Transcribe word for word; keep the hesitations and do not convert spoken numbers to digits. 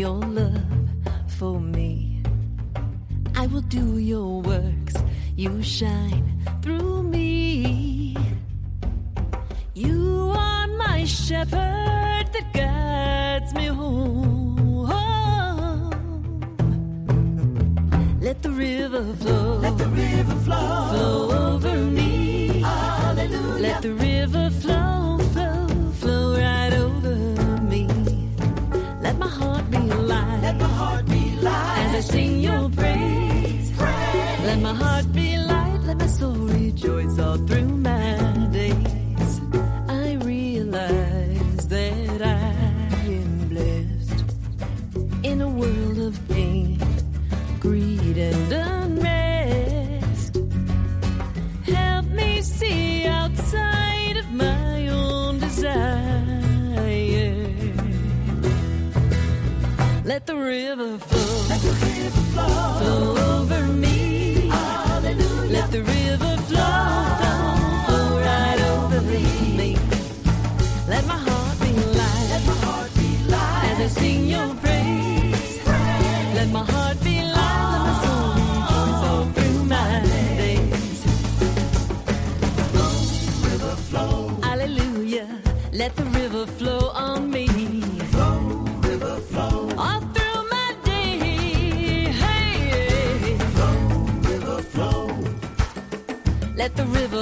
your love for me. I will do your works, you shine through me. You are my shepherd that guides me home. Let the river flow, let the river flow, flow over me. Hallelujah. Let the river flow, flow, flow right over me. Let my heart be alive, let my heart be light as I sing your praise. praise. Let my heart be light, let my soul rejoice all through my days. I realize that I am blessed in a world of pain, greed and unrest. Help me see outside of my own desire. Let the river flow, let the river flow, flow over me. Hallelujah. Let the river flow, flow, flow right over me. Let my heart be light, let my heart be light as I sing your praise. praise. Let my heart be light, let my soul rejoice all through my days. Flow, river flow, Hallelujah. Let the river flow on me. flow, river flow, All through my day. Hey. flow, river flow. Let the river